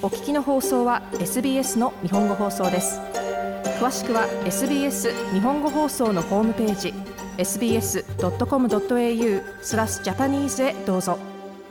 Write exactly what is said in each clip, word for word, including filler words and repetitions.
お聞きの放送は エスビーエス の日本語放送です。詳しくは エスビーエス 日本語放送のホームページ エスビーエスドットコムドットエーユー スラスジャパニーズへどうぞ。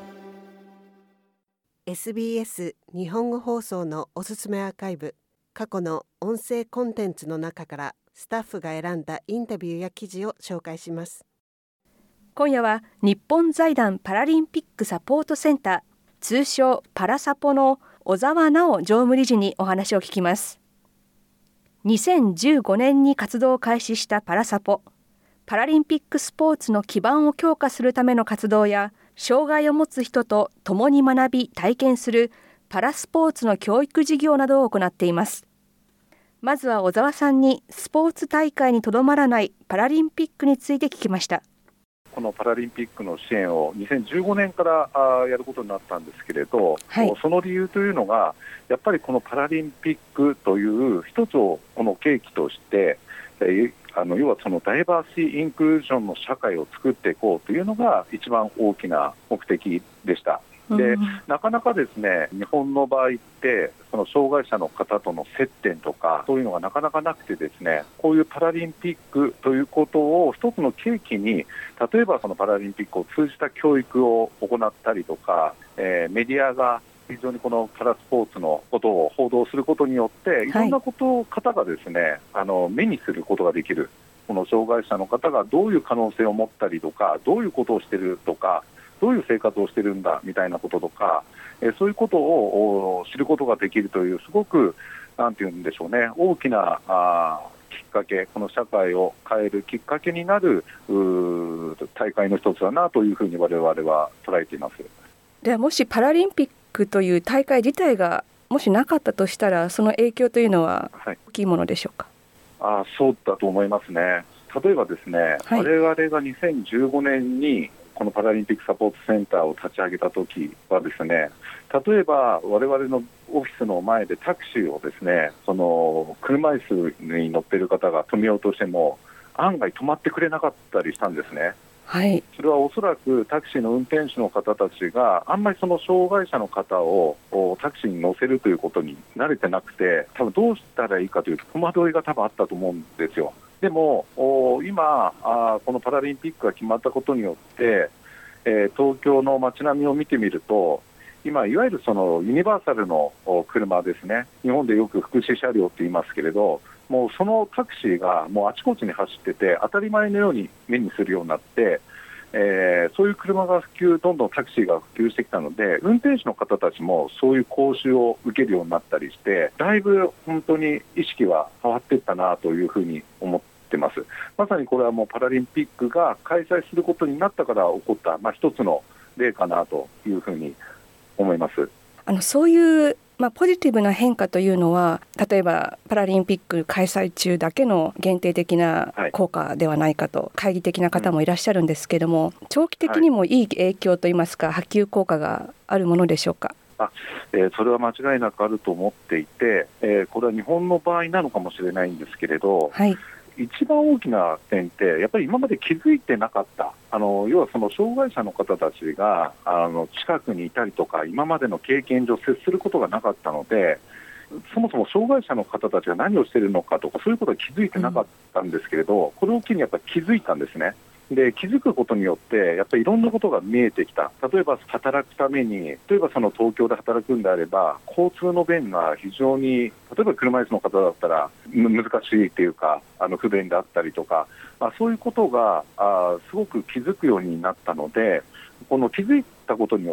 エスビーエス 日本語放送のおすすめアーカイブ、過去の音声コンテンツの中からスタッフが選んだインタビューや記事を紹介します。 今夜は日本財団パラリンピックサポートセンター、通称パラサポの小澤直常務理事にお話を聞きます。にせんじゅうごねんに活動を開始したパラサポ、パラリンピックスポーツの基盤を強化するための活動や、障害を持つ人と共に学び体験するパラスポーツの教育事業などを行っています。まずは小澤さんにスポーツ大会にとどまらないパラリンピックについて聞きました。 このパラリンピックの支援をにせんじゅうごねんからあやることになったんですけれど、はい、その理由というのがやっぱりこのパラリンピックという一つをこの契機として、えー、あの要はそのダイバーシティインクルージョンの社会を作っていこうというのが一番大きな目的でした。で、なかなかですね、日本の場合ってその障害者の方との接点とかそういうのがなかなかなくてですね、こういうパラリンピックということを一つの契機に、例えばそのパラリンピックを通じた教育を行ったりとか、えー、メディアが非常にこのパラスポーツのことを報道することによっていろんなことを方がですね、はい、あの目にすることができる。この障害者の方がどういう可能性を持ったりとか、どういうことをしているとか、どういう生活をしているんだみたいなこととか、えー、そういうことを知ることができるという、すごくなんていうんでしょうね、大きなあきっかけ、この社会を変えるきっかけになる大会の一つだなというふうに我々は捉えています。 では、もしパラリンピックという大会自体がもしなかったとしたら、その影響というのは大きいものでしょうか。 はい、あそうだと思いますね。例えばですね、はい、我々がにせんじゅうごねんにこのパラリンピックサポートセンターを立ち上げたときはですね、例えば我々のオフィスの前でタクシーをですね、その車椅子に乗っている方が止めようとしても案外止まってくれなかったりしたんですね。はい、それはおそらくタクシーの運転手の方たちがあんまりその障害者の方をタクシーに乗せるということに慣れてなくて、多分どうしたらいいかという戸惑いが多分あったと思うんですよ。でも今あこのパラリンピックが決まったことによって、えー、東京の街並みを見てみると、今いわゆるそのユニバーサルの車ですね、日本でよく福祉車両って言いますけれど、もうそのタクシーがもうあちこちに走ってて当たり前のように目にするようになって、えー、そういう車が普及、どんどんタクシーが普及してきたので、運転手の方たちもそういう講習を受けるようになったりして、だいぶ本当に意識は変わっていったなというふうに思ってます。まさにこれはもうパラリンピックが開催することになったから起こった、まあ、一つの例かなというふうに思います。 あのそういうまあ、ポジティブな変化というのは、例えばパラリンピック開催中だけの限定的な効果ではないかと、懐疑的な方もいらっしゃるんですけれども、長期的にもいい影響といいますか、波及効果があるものでしょうか。 あえー、それは間違いなくあると思っていて、えー、これは日本の場合なのかもしれないんですけれど、はい、一番大きな点ってやっぱり今まで気づいてなかった、あの要はその障害者の方たちがあの近くにいたりとか、今までの経験上接することがなかったので、そもそも障害者の方たちが何をしているのかとかそういうことは気づいてなかったんですけれど、うん、これを機にやっぱり気づいたんですね。で気づくことによってやっぱりいろんなことが見えてきた。例えば働くために、例えばその東京で働くんであれば交通の便が非常に、例えば車椅子の方だったら難しいというか、あの不便であったりとか、まあ、そういうことがあすごく気づくようになったので、この気づいたことによって、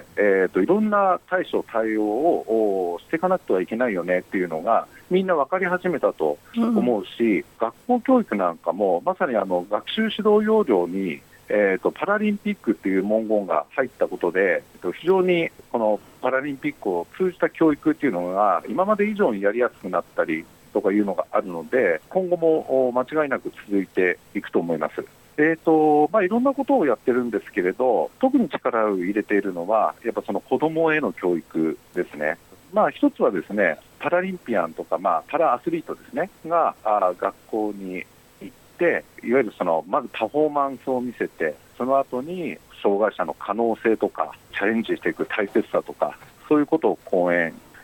えー、といろんな対処対応をしていかなくてはいけないよねっていうのがみんな分かり始めたと思うし、うん、学校教育なんかもまさにあの学習指導要領に、えー、とパラリンピックっていう文言が入ったことで、非常にこのパラリンピックを通じた教育っていうのが今まで以上にやりやすくなったりとかいうのがあるので、今後も間違いなく続いていくと思います。えーとまあ、いろんなことをやってるんですけれど、特に力を入れているのはやっぱその子どもへの教育ですね。まあ、一つはですね、パラリンピアンとか、まあ、パラアスリートですねがあ学校に行って、いわゆるそのまずパフォーマンスを見せて、その後に障害者の可能性とかチャレンジしていく大切さとか、そういうことを講演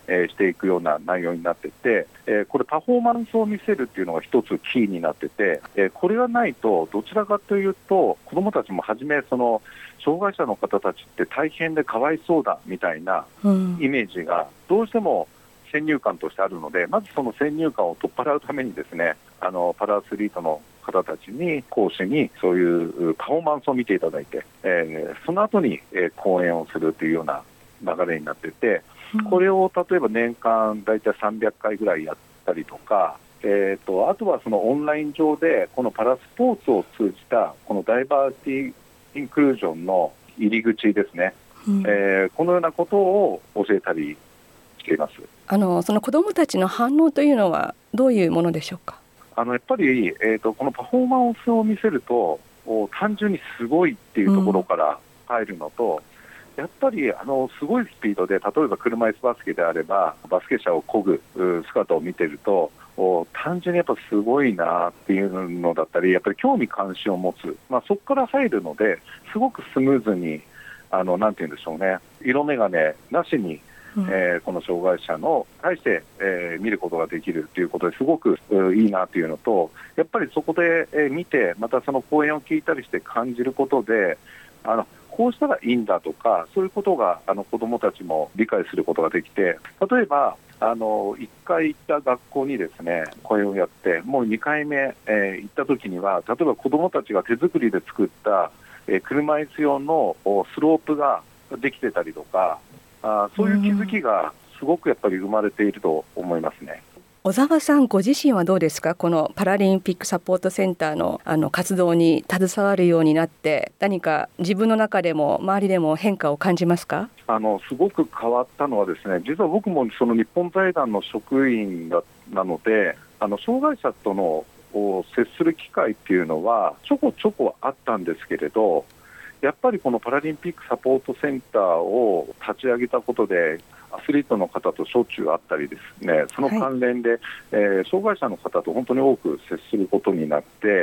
えー、していくような内容になっていて、えー、これパフォーマンスを見せるっていうのが一つキーになってて、えー、これがないとどちらかというと子どもたちもはじめその障害者の方たちって大変でかわいそうだみたいなイメージがどうしても先入観としてあるので、まずその先入観を取っ払うためにですね、あのパラアスリートの方たちに講師にそういうパフォーマンスを見ていただいて、えー、その後に、えー、講演をするというような流れになっていて、これを例えば年間だいたいさんびゃっかいぐらいやったりとか、えー、とあとはそのオンライン上でこのパラスポーツを通じたこのダイバーシティインクルージョンの入り口ですね、うん、えー、このようなことを教えたりしています。 あのその子どもたちの反応というのはどういうものでしょうか。 あのやっぱり、えー、とこのパフォーマンスを見せると単純にすごいっていうところから入るのと、うん、やっぱりあのすごいスピードで例えば車椅子バスケであればバスケ車を漕ぐ姿を見てると単純にやっぱすごいなっていうのだったり、やっぱり興味関心を持つ、まあ、そこから入るのですごくスムーズにあのなんて言うんでしょうね、色眼鏡なしに、うん、えー、この障害者の対して、えー、見ることができるということですごくいいなというのと、やっぱりそこで、えー、見てまたその講演を聞いたりして感じることで、あのこうしたらいいんだとか、そういうことがあの子どもたちも理解することができて、例えばあのいっかい行った学校にですね講演をやって、もうにかいめ、えー、行った時には例えば子どもたちが手作りで作った、えー、車椅子用のスロープができてたりとか、あそういう気づきがすごくやっぱり生まれていると思いますね。 小沢さんご自身はどうですか。このパラリンピックサポートセンター の, あの活動に携わるようになって何か自分の中でも周りでも変化を感じますか。 あのすごく変わったのはですね、実は僕もその日本財団の職員だなので、あの障害者との接する機会っていうのはちょこちょこあったんですけれど、やっぱりこのパラリンピックサポートセンターを立ち上げたことでアスリートの方としょっちゅう会ったりですね、その関連で、はい、えー、障害者の方と本当に多く接することになって、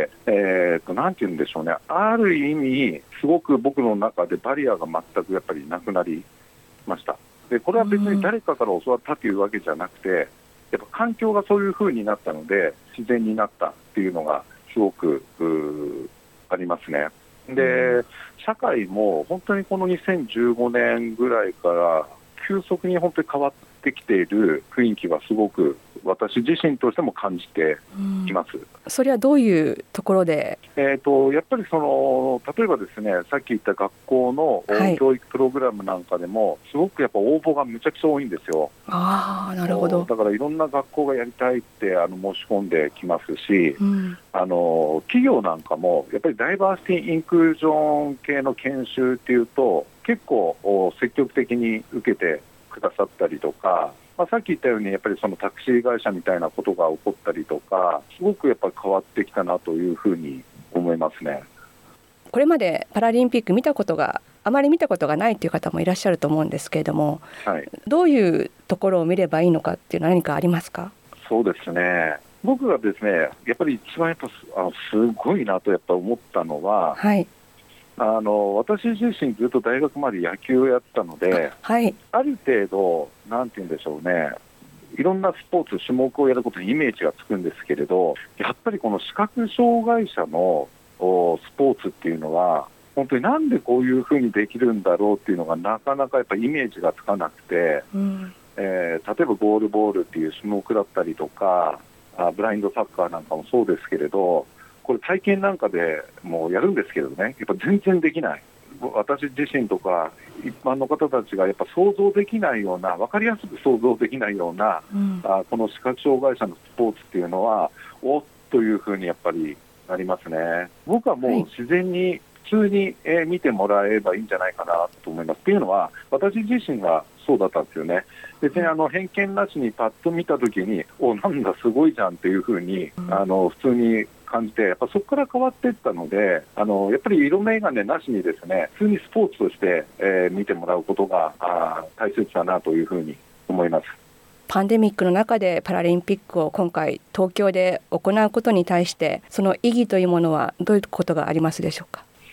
えー、となんていうんでしょうね、ある意味すごく僕の中でバリアが全くやっぱりなくなりました。でこれは別に誰かから教わったというわけじゃなくて、やっぱ環境がそういう風になったので自然になったっていうのがすごくありますね。で社会も本当にこのにせんじゅうごねんぐらいから急速に本当に変わってきている雰囲気はすごく私自身としても感じています。 それはどういうところで。 えーと、やっぱりその例えばですね、さっき言った学校の教育プログラムなんかでも、はい、すごくやっぱ応募がむちゃくちゃ多いんですよ。 あー、なるほど。 だからいろんな学校がやりたいってあの申し込んできますし、うん、あの企業なんかもやっぱりダイバーシティインクルージョン系の研修っていうと結構積極的に受けてくださったりとか、まあ、さっき言ったようにやっぱりそのタクシー会社みたいなことが起こったりとか、すごくやっぱり変わってきたなというふうに思いますね。 これまでパラリンピック見たことがあまり見たことがないという方もいらっしゃると思うんですけれども、はい、どういうところを見ればいいのかっていうのは何かありますか。 そうですね、僕がですねやっぱり一番やっぱあのすごいなとやっぱ思ったのは、はい、あの私自身ずっと大学まで野球をやってたので、はい、ある程度なんて言うんでしょうね、いろんなスポーツ種目をやることにイメージがつくんですけれど、やっぱりこの視覚障害者のスポーツっていうのは本当になんでこういうふうにできるんだろうっていうのがなかなかやっぱイメージがつかなくて、うん、えー、例えばゴールボールっていう種目だったりとか、あブラインドサッカーなんかもそうですけれど、これ体験なんかでもうやるんですけどね、やっぱ全然できない。私自身とか一般の方たちがやっぱ想像できないような、分かりやすく想像できないような、うん、あこの視覚障害者のスポーツっていうのはおっというふうにやっぱりなりますね。僕はもう自然に普通に見てもらえばいいんじゃないかなと思います。っていうのは私自身がそうだったんですよね。別にあの偏見なしにパッと見たときにおなんだすごいじゃんっていうふうに、うん、あの普通に感じて、やっぱそこから変わっていったので、あのやっぱり色眼鏡なしにですね、普通にスポーツとして、えー、見てもらうことがあ大切だなというふうに思います。 パンデミックの中でパラリンピックを今回東京で行うことに対して、その意義というものはどういうことがありますでしょうか。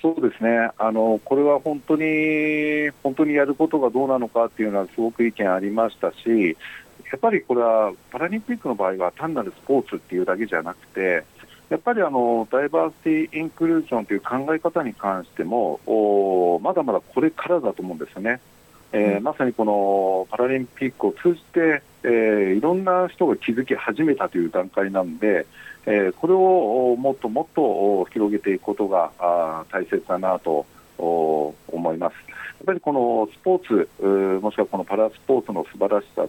そうですね、あのこれは本当に本当にやることがどうなのかっていうのはすごく意見ありましたし、やっぱりこれはパラリンピックの場合は単なるスポーツっていうだけじゃなくて、やっぱりあのダイバーシティ・インクルージョンという考え方に関してもまだまだこれからだと思うんですよね。えー、まさにこのパラリンピックを通じて、えー、いろんな人が気づき始めたという段階なので、えー、これをもっともっと広げていくことが大切だなと思います。やっぱりこのスポーツ、もしくはこのパラスポーツの素晴らしさって、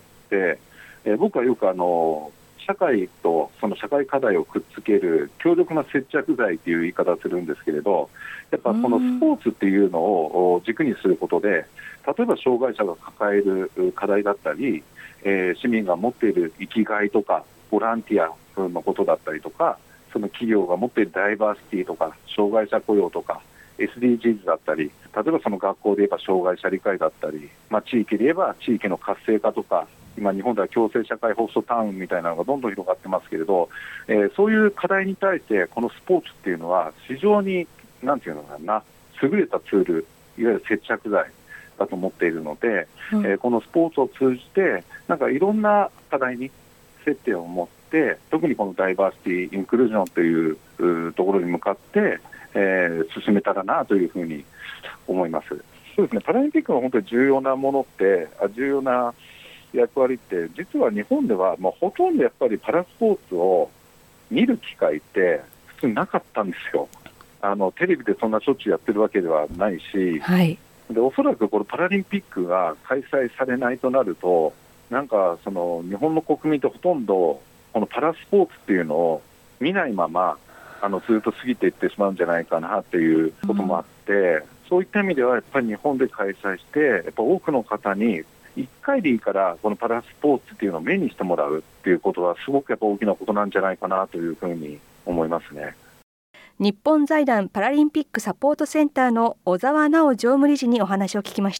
えー、僕はよくあの社会とその社会課題をくっつける強力な接着剤という言い方をするんですけれど、やっぱこのスポーツっていうのを軸にすることで、例えば障害者が抱える課題だったり、えー、市民が持っている生きがいとかボランティアのことだったりとか、その企業が持っているダイバーシティとか障害者雇用とか エスディージーズ だったり、例えばその学校で言えば障害者理解だったり、まあ、地域で言えば地域の活性化とか、今日本では共生社会ホストタウンみたいなのがどんどん広がってますけれど、えー、そういう課題に対してこのスポーツっていうのは非常になんていうのかな、優れたツール、いわゆる接着剤だと思っているので、うん、えー、このスポーツを通じてなんかいろんな課題に接点を持って、特にこのダイバーシティ・インクルージョンというところに向かって、えー、進めたらなというふうに思います。そうですね、パラリンピックの本当に重要なものって重要な役割って実は日本ではもうほとんどやっぱりパラスポーツを見る機会って普通なかったんですよ。あのテレビでそんなしょっちゅうやってるわけではないし、はい、でおそらくこのパラリンピックが開催されないとなると、なんかその日本の国民ってほとんどこのパラスポーツっていうのを見ないままあのずっと過ぎていってしまうんじゃないかなっていうこともあって、うん、そういった意味ではやっぱり日本で開催してやっぱ多くの方にいっかいでいいからこのパラスポーツっていうのを目にしてもらうっていうことはすごくやっぱ大きなことなんじゃないかなというふうに思いますね。 日本財団パラリンピックサポートセンターの小澤直常務理事にお話を聞きました。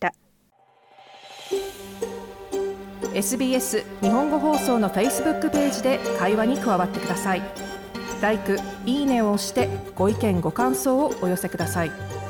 エスビーエス 日本語放送の Facebook ページで会話に加わってください。ライク、いいねを押してご意見ご感想をお寄せください。